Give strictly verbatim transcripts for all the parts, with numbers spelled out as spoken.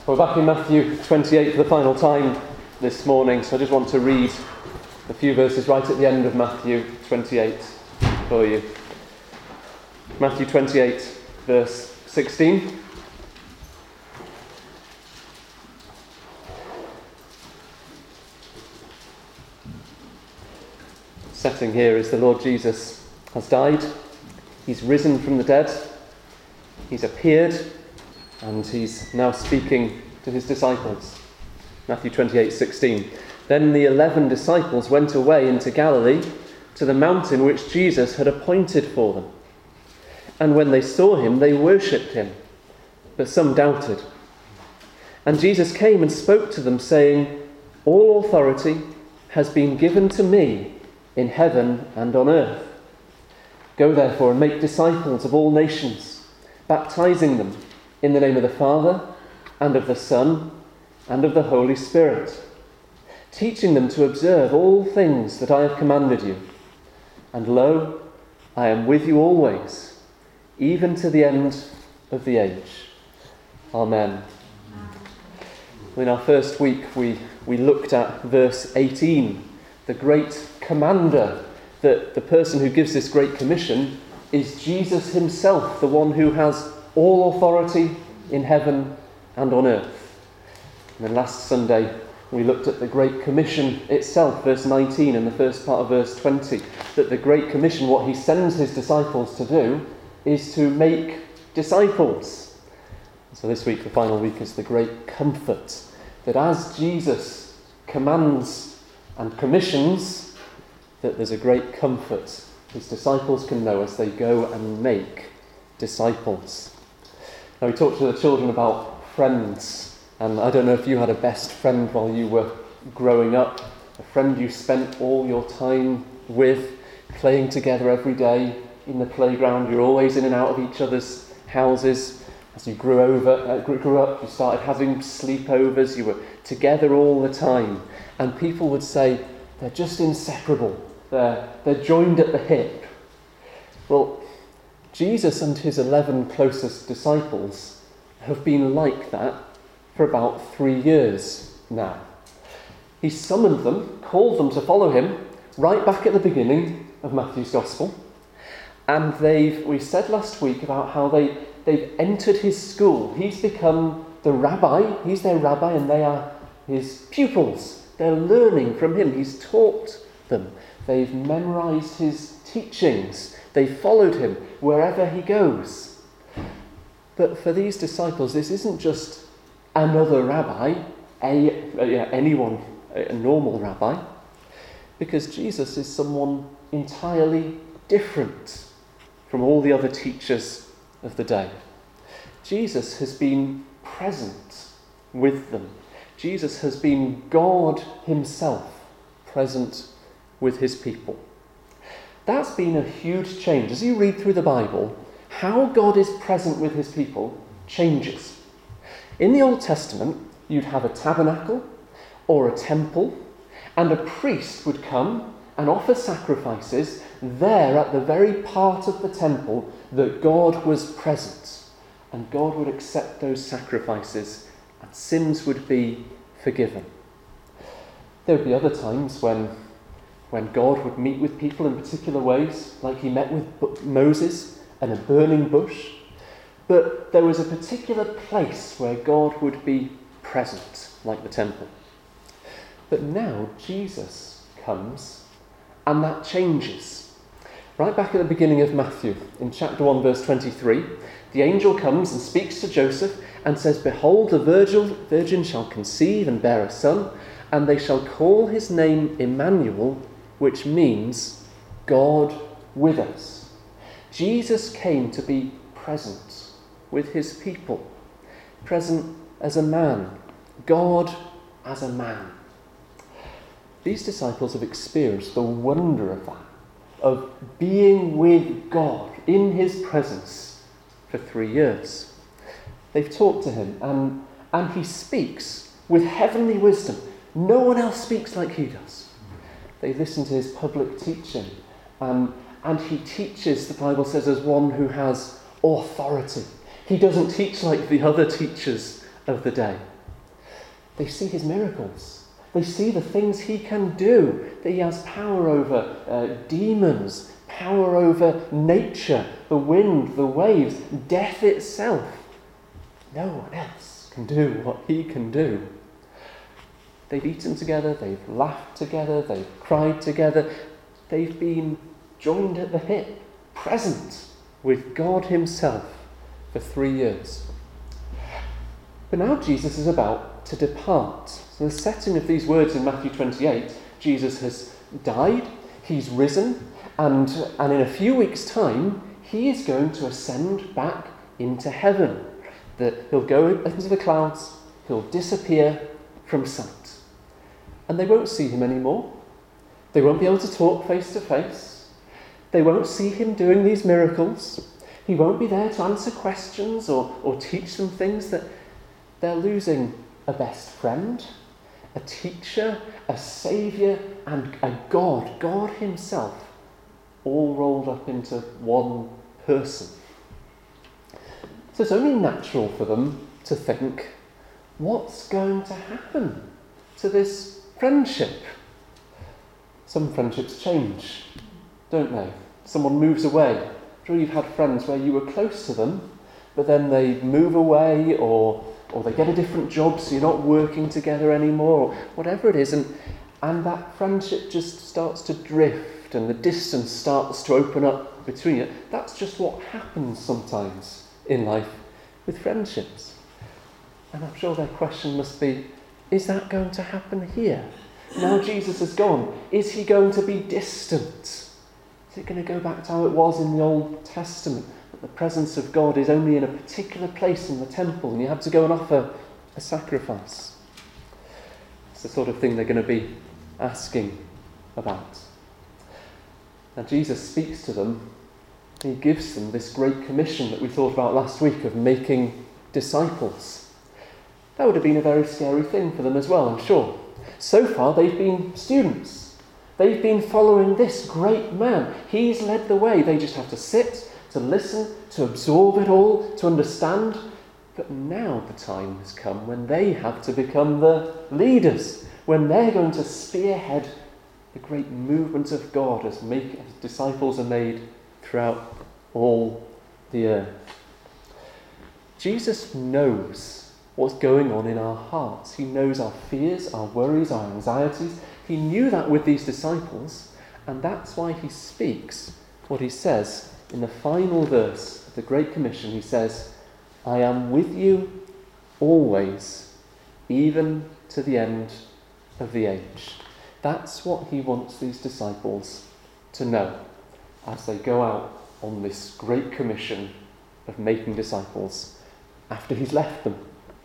We're back in Matthew twenty-eight for the final time this morning, so I just want to read a few verses right at the end of Matthew twenty-eight for you. Matthew twenty-eight, verse sixteen. Setting here is the Lord Jesus has died, he's risen from the dead, he's appeared, and he's now speaking to his disciples. Matthew twenty-eight, sixteen. Then the eleven disciples went away into Galilee to the mountain which Jesus had appointed for them. And when they saw him, they worshipped him, but some doubted. And Jesus came and spoke to them, saying, "All authority has been given to me in heaven and on earth. Go therefore and make disciples of all nations, baptizing them in the name of the Father, and of the Son, and of the Holy Spirit, teaching them to observe all things that I have commanded you. And lo, I am with you always, even to the end of the age." Amen. In our first week, we, we looked at verse eighteen, the great commander, that the person who gives this great commission is Jesus himself, the one who has all authority in heaven and on earth. And then last Sunday we looked at the Great Commission itself, verse nineteen and the first part of verse twenty, that the Great Commission, what he sends his disciples to do, is to make disciples. So this week, the final week, is the great comfort, that as Jesus commands and commissions, that there's a great comfort his disciples can know as they go and make disciples. Now, we talked to the children about friends, and I don't know if you had a best friend while you were growing up, a friend you spent all your time with, playing together every day in the playground. You're always in and out of each other's houses. As you grew over, uh, grew up, you started having sleepovers. You were together all the time, and people would say they're just inseparable. They're they're joined at the hip. Well, Jesus and his eleven closest disciples have been like that for about three years now. He summoned them, called them to follow him, right back at the beginning of Matthew's Gospel. And they've, we said last week about how they, they've entered his school. He's become the rabbi, he's their rabbi, and they are his pupils. They're learning from him. He's taught them. They've memorized his teachings. They followed him wherever he goes. But for these disciples, this isn't just another rabbi, a, uh, yeah, anyone, a normal rabbi, because Jesus is someone entirely different from all the other teachers of the day. Jesus has been present with them. Jesus has been God himself present with his people. That's been a huge change. As you read through the Bible, how God is present with his people changes. In the Old Testament, you'd have a tabernacle or a temple, and a priest would come and offer sacrifices there at the very part of the temple that God was present. And God would accept those sacrifices, and sins would be forgiven. There would be other times when when God would meet with people in particular ways, like he met with Moses in a burning bush. But there was a particular place where God would be present, like the temple. But now Jesus comes, and that changes. Right back at the beginning of Matthew, in chapter one, verse twenty-three, the angel comes and speaks to Joseph and says, "Behold, the virgin, virgin shall conceive and bear a son, and they shall call his name Emmanuel," which means God with us. Jesus came to be present with his people, present as a man, God as a man. These disciples have experienced the wonder of that, of being with God in his presence for three years. They've talked to him, and, and he speaks with heavenly wisdom. No one else speaks like he does. They listen to his public teaching, um, and he teaches, the Bible says, as one who has authority. He doesn't teach like the other teachers of the day. They see his miracles. They see the things he can do, that he has power over uh, demons, power over nature, the wind, the waves, death itself. No one else can do what he can do. They've eaten together, they've laughed together, they've cried together. They've been joined at the hip, present with God himself for three years. But now Jesus is about to depart. So the setting of these words in Matthew twenty-eight, Jesus has died, he's risen, and, and in a few weeks' time, he is going to ascend back into heaven. That he'll go into the clouds, he'll disappear from sight. And they won't see him anymore. They won't be able to talk face to face. They won't see him doing these miracles. He won't be there to answer questions or, or teach them things. That they're losing a best friend, a teacher, a saviour, and a God, God himself, all rolled up into one person. So it's only natural for them to think, what's going to happen to this friendship? Some friendships change, don't they? Someone moves away. I'm sure you've had friends where you were close to them, but then they move away, or or they get a different job, so you're not working together anymore, or whatever it is, and, and that friendship just starts to drift, and the distance starts to open up between you. That's just what happens sometimes in life with friendships. And I'm sure their question must be, is that going to happen here? Now Jesus is gone, is he going to be distant? Is it going to go back to how it was in the Old Testament, that the presence of God is only in a particular place in the temple and you have to go and offer a sacrifice? It's the sort of thing they're going to be asking about. Now Jesus speaks to them. He gives them this great commission that we thought about last week of making disciples. That would have been a very scary thing for them as well, I'm sure. So far they've been students. They've been following this great man. He's led the way. They just have to sit, to listen, to absorb it all, to understand. But now the time has come when they have to become the leaders, when they're going to spearhead the great movement of God as, make, as disciples are made throughout all the earth. Jesus knows what's going on in our hearts. He knows our fears, our worries, our anxieties. He knew that with these disciples, and that's why he speaks what he says in the final verse of the Great Commission. He says, I am with you always, even to the end of the age. That's what he wants these disciples to know as they go out on this great commission of making disciples after he's left them.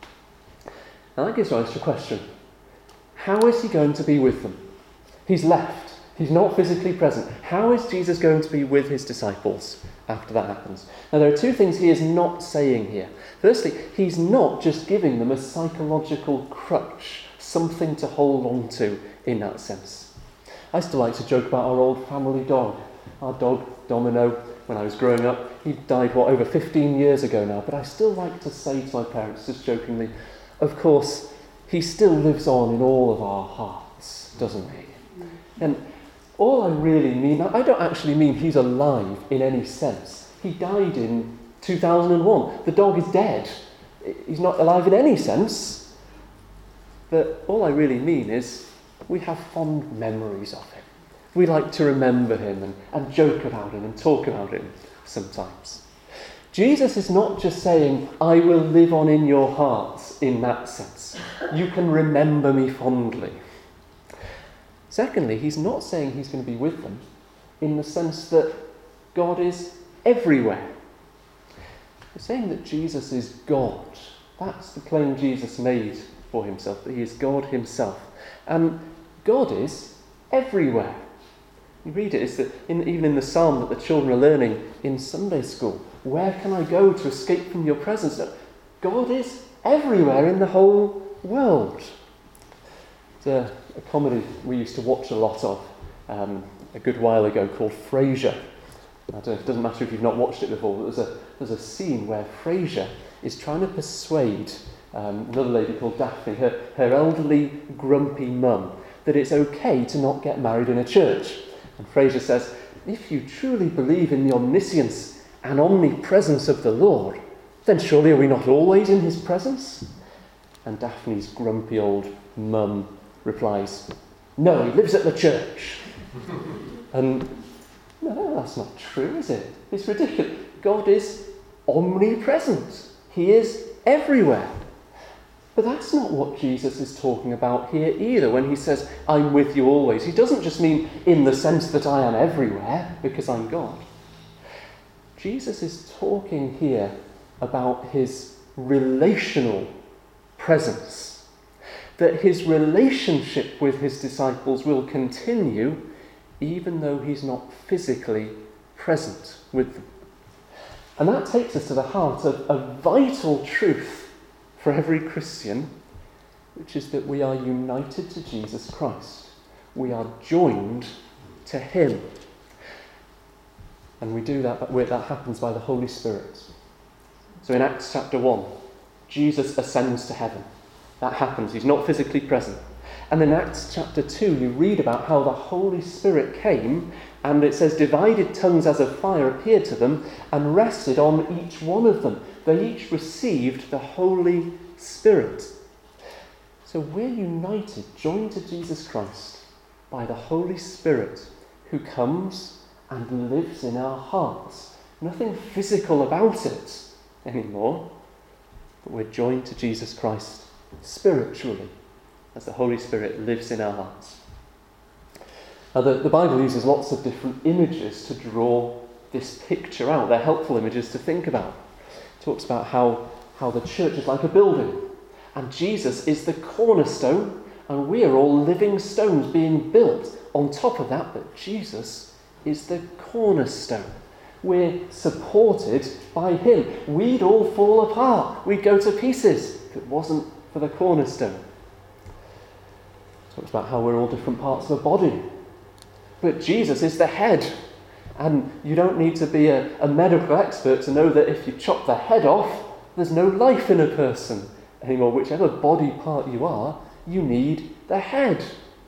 Now that gives rise to a question. How is he going to be with them? He's left. He's not physically present. How is Jesus going to be with his disciples after that happens? Now there are two things he is not saying here. Firstly, he's not just giving them a psychological crutch, something to hold on to in that sense. I used to like to joke about our old family dog. Our dog, Domino, when I was growing up, he died, what, over fifteen years ago now, but I still like to say to my parents, just jokingly, of course, he still lives on in all of our hearts, doesn't he? And all I really mean, I don't actually mean he's alive in any sense. He died in two thousand one. The dog is dead. He's not alive in any sense. But all I really mean is we have fond memories of him. We like to remember him and, and joke about him and talk about him sometimes. Jesus is not just saying, I will live on in your hearts in that sense. You can remember me fondly. Secondly, he's not saying he's going to be with them in the sense that God is everywhere. He's saying that Jesus is God. That's the claim Jesus made for himself, that he is God himself. And God is everywhere. You read it, it's that in, even in the psalm that the children are learning in Sunday school. Where can I go to escape from your presence? No, God is everywhere in the whole world. It's a, a comedy we used to watch a lot of um, a good while ago called Frasier. I don't know, it doesn't matter if you've not watched it before, but there's a, there's a scene where Frasier is trying to persuade um, another lady called Daphne, her, her elderly, grumpy mum, that it's okay to not get married in a church. And Fraser says, if you truly believe in the omniscience and omnipresence of the Lord, then surely are we not always in his presence? And Daphne's grumpy old mum replies, no, he lives at the church. And no, that's not true, is it? It's ridiculous. God is omnipresent. He is everywhere. But that's not what Jesus is talking about here either when he says, I'm with you always. He doesn't just mean in the sense that I am everywhere because I'm God. Jesus is talking here about his relational presence, that his relationship with his disciples will continue even though he's not physically present with them. And that takes us to the heart of a vital truth for every Christian, which is that we are united to Jesus Christ. We are joined to him. And we do that, that happens by the Holy Spirit. So in Acts chapter one, Jesus ascends to heaven. That happens. He's not physically present. And in Acts chapter two, you read about how the Holy Spirit came, and it says, divided tongues as of fire appeared to them and rested on each one of them. They each received the Holy Spirit. So we're united, joined to Jesus Christ by the Holy Spirit who comes and lives in our hearts. Nothing physical about it anymore, but we're joined to Jesus Christ spiritually as the Holy Spirit lives in our hearts. Now, the, the Bible uses lots of different images to draw this picture out. They're helpful images to think about. It talks about how, how the church is like a building, and Jesus is the cornerstone, and we are all living stones being built on top of that, but Jesus is the cornerstone. We're supported by him. We'd all fall apart. We'd go to pieces if it wasn't for the cornerstone. It talks about how we're all different parts of a body. But Jesus is the head. And you don't need to be a, a medical expert to know that if you chop the head off, there's no life in a person anymore. Whichever body part you are, you need the head.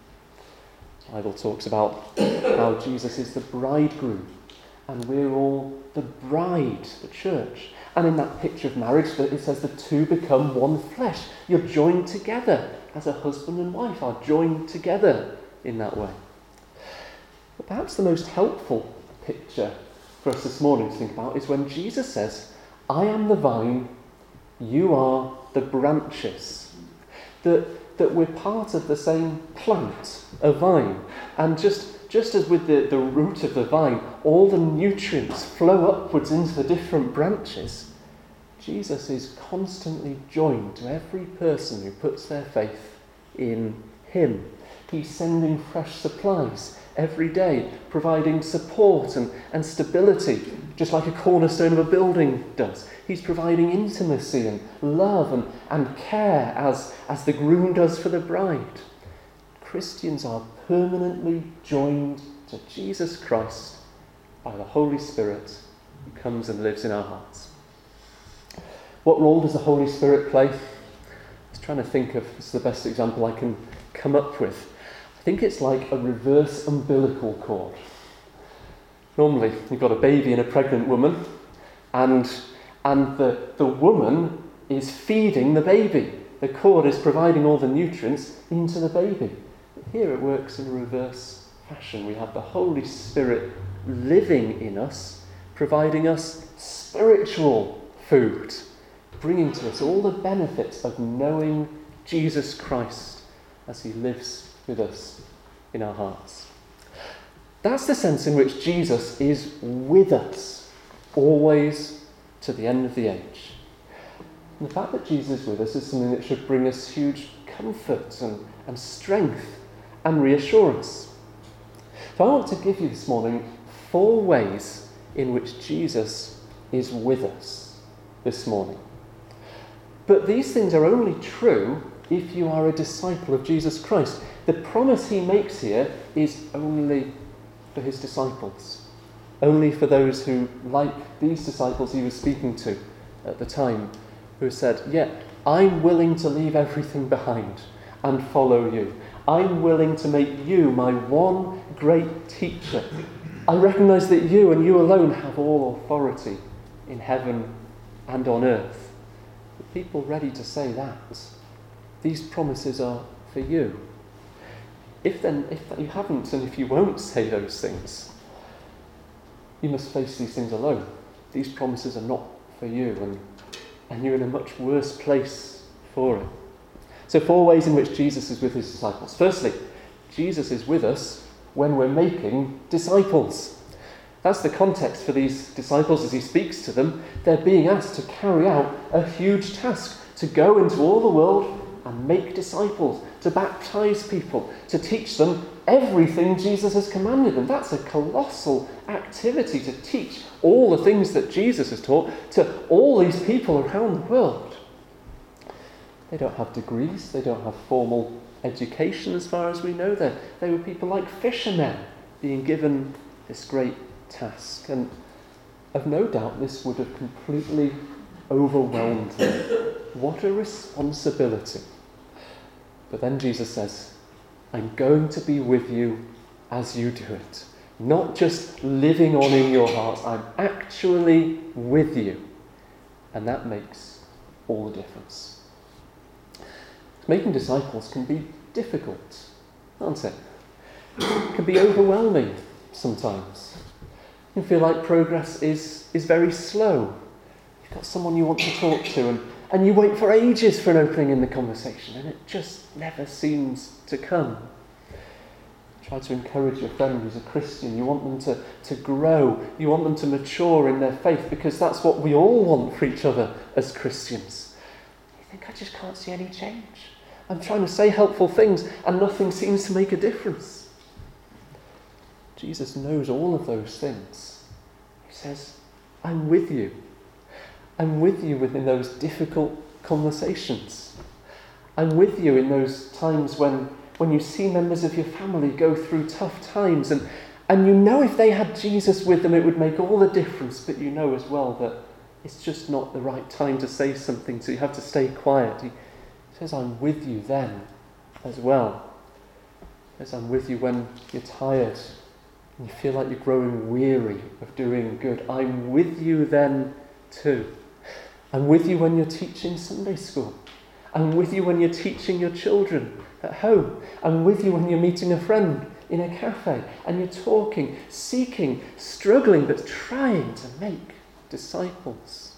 The Bible talks about how Jesus is the bridegroom, and we're all the bride, the church. And in that picture of marriage, it says the two become one flesh. You're joined together as a husband and wife are joined together in that way. But perhaps the most helpful picture for us this morning to think about is when Jesus says, I am the vine, you are the branches. That, that we're part of the same plant, a vine. And just, just as with the, the root of the vine, all the nutrients flow upwards into the different branches, Jesus is constantly joined to every person who puts their faith in him. He's sending fresh supplies every day, providing support and, and stability, just like a cornerstone of a building does. He's providing intimacy and love and, and care as, as the groom does for the bride. Christians are permanently joined to Jesus Christ by the Holy Spirit who comes and lives in our hearts. What role does the Holy Spirit play? I was trying to think of, this is the best example I can come up with. I think it's like a reverse umbilical cord. Normally, you've got a baby and a pregnant woman, and, and the, the woman is feeding the baby. The cord is providing all the nutrients into the baby. But here it works in a reverse fashion. We have the Holy Spirit living in us, providing us spiritual food, bringing to us all the benefits of knowing Jesus Christ as he lives with us in our hearts. That's the sense in which Jesus is with us, always to the end of the age. And the fact that Jesus is with us is something that should bring us huge comfort and, and strength and reassurance. So I want to give you this morning four ways in which Jesus is with us this morning. But these things are only true if you are a disciple of Jesus Christ. The promise he makes here is only for his disciples. Only for those who, like these disciples he was speaking to at the time, who said, yeah, I'm willing to leave everything behind and follow you. I'm willing to make you my one great teacher. I recognise that you and you alone have all authority in heaven and on earth. The people ready to say that, these promises are for you. If then, if you haven't and if you won't say those things, you must face these things alone. These promises are not for you, and, and you're in a much worse place for it. So four ways in which Jesus is with his disciples. Firstly, Jesus is with us when we're making disciples. That's the context for these disciples as he speaks to them. They're being asked to carry out a huge task, to go into all the world and make disciples, to baptize people, to teach them everything Jesus has commanded them. That's a colossal activity, to teach all the things that Jesus has taught to all these people around the world. They don't have degrees, they don't have formal education as far as we know. They, they were people like fishermen being given this great task. And I've no doubt this would have completely overwhelmed them. What a responsibility. But then Jesus says, I'm going to be with you as you do it. Not just living on in your hearts, I'm actually with you. And that makes all the difference. Making disciples can be difficult, can't it? It can be overwhelming sometimes. You feel like progress is, is very slow. You've got someone you want to talk to and, and you wait for ages for an opening in the conversation and it just never seems to come. Try to encourage your friend who's a Christian. You want them to, to grow. You want them to mature in their faith because that's what we all want for each other as Christians. You think, I just can't see any change. I'm trying to say helpful things and nothing seems to make a difference. Jesus knows all of those things. He says, I'm with you. I'm with you within those difficult conversations. I'm with you in those times when, when you see members of your family go through tough times and, and you know if they had Jesus with them it would make all the difference, but you know as well that it's just not the right time to say something, so you have to stay quiet. He says, I'm with you then as well. He says, I'm with you when you're tired and you feel like you're growing weary of doing good. I'm with you then too. I'm with you when you're teaching Sunday school. I'm with you when you're teaching your children at home. I'm with you when you're meeting a friend in a cafe and you're talking, seeking, struggling, but trying to make disciples.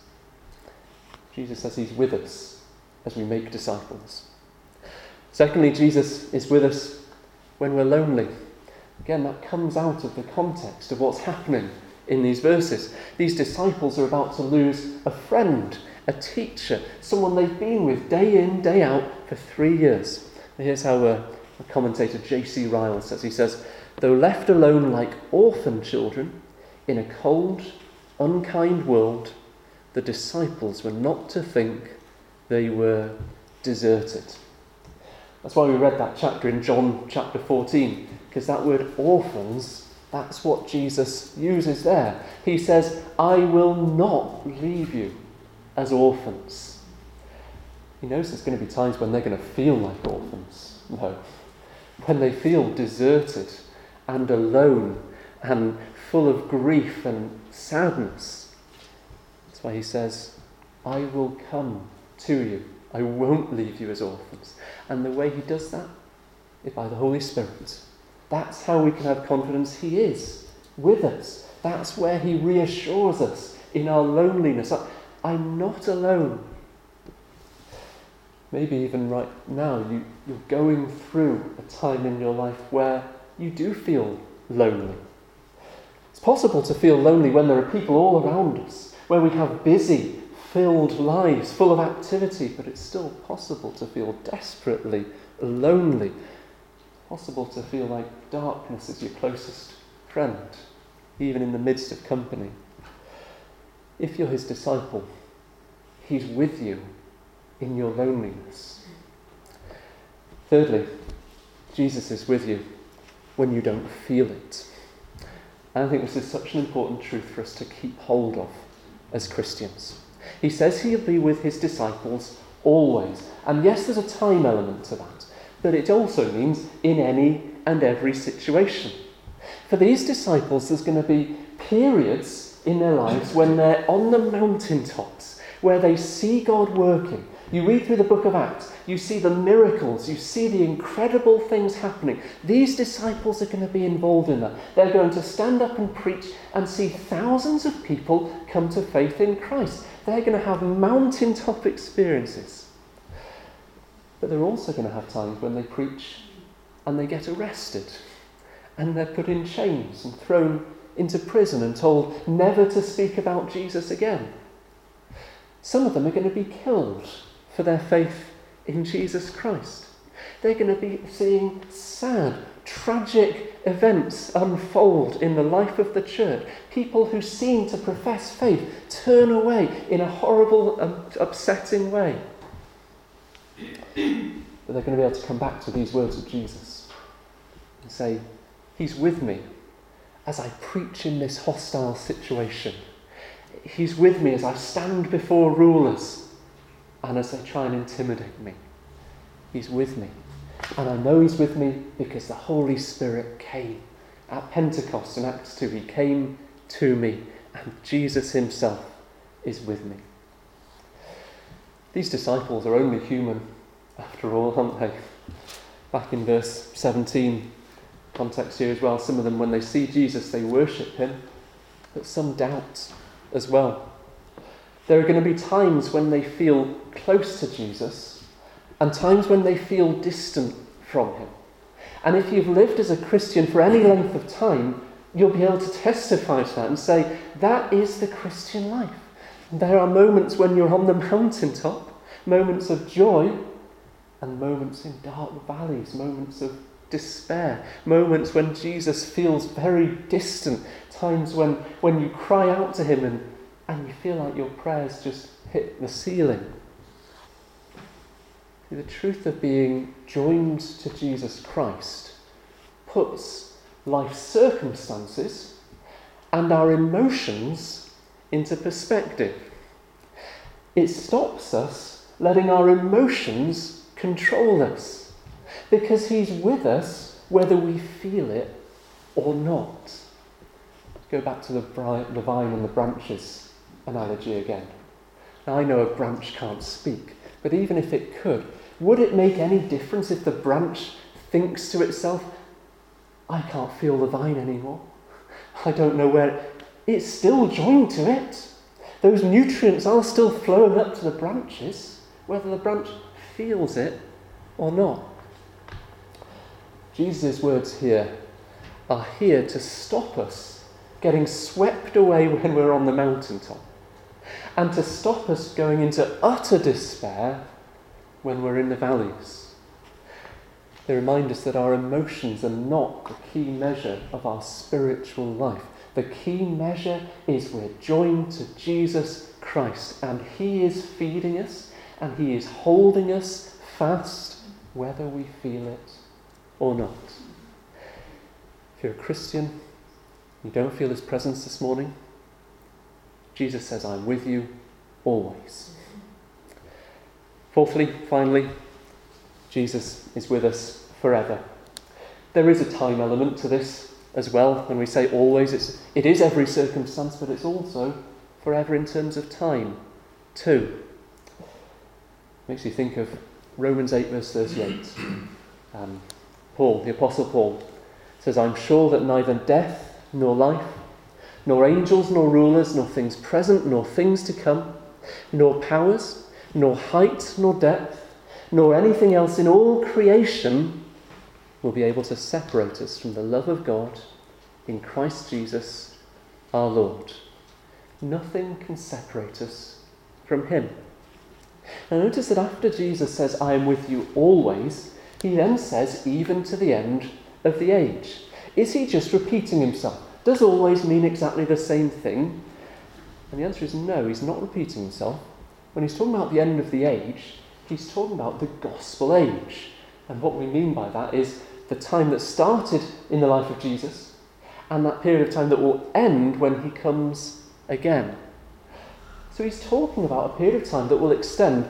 Jesus says he's with us as we make disciples. Secondly, Jesus is with us when we're lonely. Again, that comes out of the context of what's happening in these verses. These disciples are about to lose a friend, a teacher, someone they've been with day in, day out for three years. And here's how a, a commentator, J C Ryle, says. He says, though left alone like orphan children in a cold, unkind world, the disciples were not to think they were deserted. That's why we read that chapter in John chapter fourteen, because that word orphans, that's what Jesus uses there. He says, I will not leave you as orphans. He knows there's going to be times when they're going to feel like orphans. No. When they feel deserted and alone and full of grief and sadness. That's why he says, I will come to you. I won't leave you as orphans. And the way he does that is by the Holy Spirit. That's how we can have confidence he is with us. That's where he reassures us in our loneliness. I'm not alone. Maybe even right now you, you're going through a time in your life where you do feel lonely. It's possible to feel lonely when there are people all around us, where we have busy, filled lives, full of activity, but it's still possible to feel desperately lonely. Possible to feel like darkness is your closest friend, even in the midst of company. If you're his disciple, he's with you in your loneliness. Thirdly, Jesus is with you when you don't feel it. And I think this is such an important truth for us to keep hold of as Christians. He says he'll be with his disciples always. And yes, there's a time element to that, but it also means in any and every situation. For these disciples, there's going to be periods in their lives when they're on the mountaintops, where they see God working. You read through the book of Acts, you see the miracles, you see the incredible things happening. These disciples are going to be involved in that. They're going to stand up and preach and see thousands of people come to faith in Christ. They're going to have mountaintop experiences. But they're also going to have times when they preach and they get arrested and they're put in chains and thrown into prison and told never to speak about Jesus again. Some of them are going to be killed for their faith in Jesus Christ. They're going to be seeing sad, tragic events unfold in the life of the church. People who seem to profess faith turn away in a horrible, um, upsetting way. But they're going to be able to come back to these words of Jesus and say, He's with me as I preach in this hostile situation. He's with me as I stand before rulers and as they try and intimidate me. He's with me. And I know He's with me because the Holy Spirit came. At Pentecost in Acts two, He came to me, and Jesus Himself is with me. These disciples are only human, after all, aren't they? Back in verse seventeen, context here as well, some of them, when they see Jesus, they worship Him, but some doubt as well. There are going to be times when they feel close to Jesus and times when they feel distant from Him. And if you've lived as a Christian for any length of time, you'll be able to testify to that and say, that is the Christian life. There are moments when you're on the mountaintop, moments of joy, and moments in dark valleys, moments of despair, moments when Jesus feels very distant, times when, when you cry out to Him and, and you feel like your prayers just hit the ceiling. The truth of being joined to Jesus Christ puts life's circumstances and our emotions into perspective. It stops us letting our emotions control us, because He's with us whether we feel it or not. Let's go back to the vine and the branches analogy again. Now, I know a branch can't speak, but even if it could, would it make any difference if the branch thinks to itself, I can't feel the vine anymore? I don't know where. It's still joined to it. Those nutrients are still flowing up to the branches, whether the branch feels it or not. Jesus' words here are here to stop us getting swept away when we're on the mountaintop, and to stop us going into utter despair when we're in the valleys. They remind us that our emotions are not the key measure of our spiritual life. The key measure is we're joined to Jesus Christ, and He is feeding us and He is holding us fast whether we feel it or not. If you're a Christian, you don't feel His presence this morning, Jesus says, I'm with you always. Fourthly, finally, Jesus is with us forever. There is a time element to this as well. When we say always, it's, it is every circumstance, but it's also forever in terms of time too. Makes you think of Romans eight verse thirty-eight. Um, Paul, the Apostle Paul, says, I'm sure that neither death nor life, nor angels nor rulers, nor things present nor things to come, nor powers, nor height nor depth, nor anything else in all creation will be able to separate us from the love of God in Christ Jesus our Lord. Nothing can separate us from Him. Now notice that after Jesus says, I am with you always, He then says, even to the end of the age. Is He just repeating Himself? Does always mean exactly the same thing? And the answer is no, He's not repeating Himself. When He's talking about the end of the age, He's talking about the gospel age. And what we mean by that is the time that started in the life of Jesus and that period of time that will end when He comes again. So He's talking about a period of time that will extend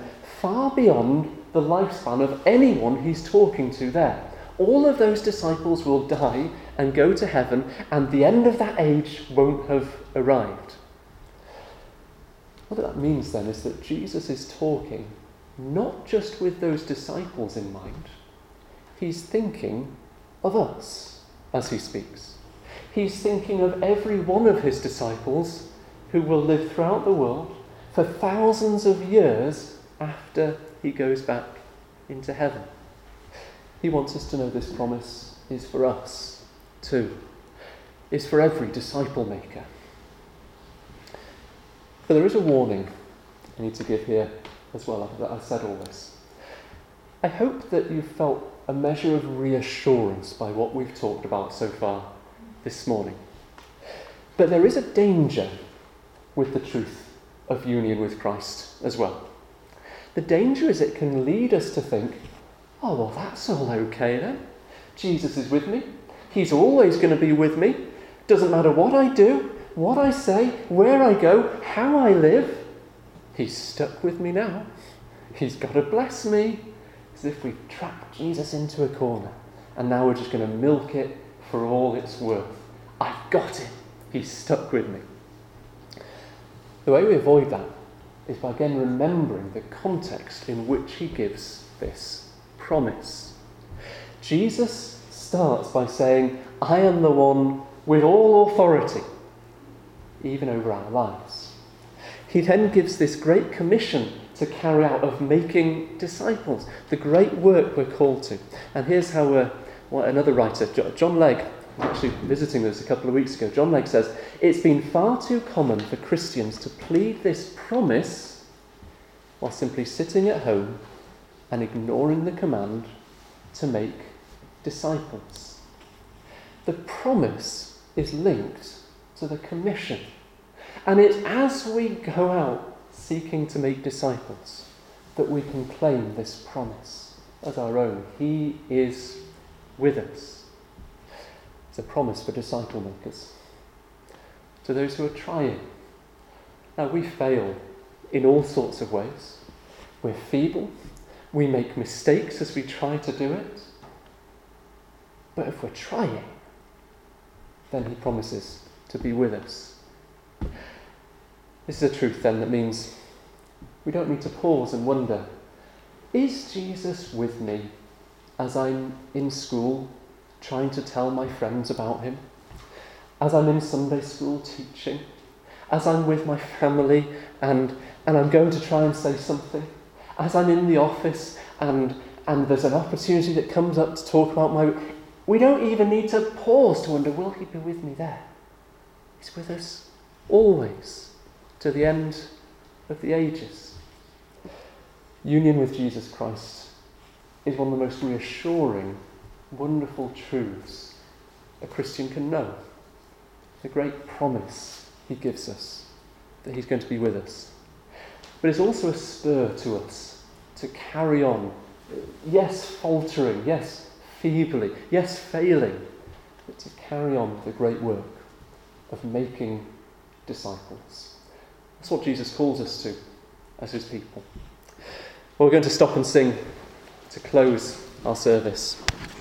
far beyond the lifespan of anyone he's talking to there. All of those disciples will die and go to heaven, and the end of that age won't have arrived. What that means then is that Jesus is talking not just with those disciples in mind, he's thinking of us as he speaks. He's thinking of every one of his disciples who will live throughout the world for thousands of years after he goes back into heaven. He wants us to know this promise is for us too. It's for every disciple maker. But there is a warning I need to give here as well, that I've said all this. I hope that you've felt a measure of reassurance by what we've talked about so far this morning. But there is a danger with the truth of union with Christ as well. The danger is it can lead us to think, oh, well, that's all okay then. Jesus is with me. He's always going to be with me. Doesn't matter what I do, what I say, where I go, how I live. He's stuck with me now. He's got to bless me. As if we've trapped Jesus into a corner and now we're just going to milk it for all it's worth. I've got him. He's stuck with me. The way we avoid that is by again remembering the context in which he gives this promise. Jesus starts by saying, I am the one with all authority, even over our lives. He then gives this great commission to carry out of making disciples, the great work we're called to. And here's how we're, well, another writer, John Legg, actually visiting us a couple of weeks ago, John Legg says, it's been far too common for Christians to plead this promise while simply sitting at home and ignoring the command to make disciples. The promise is linked to the commission. And it's as we go out seeking to make disciples that we can claim this promise as our own. He is with us. It's a promise for disciple makers. To those who are trying. Now, we fail in all sorts of ways. We're feeble. We make mistakes as we try to do it. But if we're trying, then he promises to be with us. This is a truth then that means we don't need to pause and wonder, is Jesus with me as I'm in school trying to tell my friends about him? As I'm in Sunday school teaching? As I'm with my family and, and I'm going to try and say something? As I'm in the office and, and there's an opportunity that comes up to talk about my... We don't even need to pause to wonder, will he be with me there? He's with us always, to the end of the ages. Union with Jesus Christ is one of the most reassuring, wonderful truths a Christian can know. The great promise he gives us that he's going to be with us. But it's also a spur to us to carry on, yes, faltering, yes, feebly, yes, failing, but to carry on the great work of making disciples. That's what Jesus calls us to as his people. Well, we're going to stop and sing to close our service.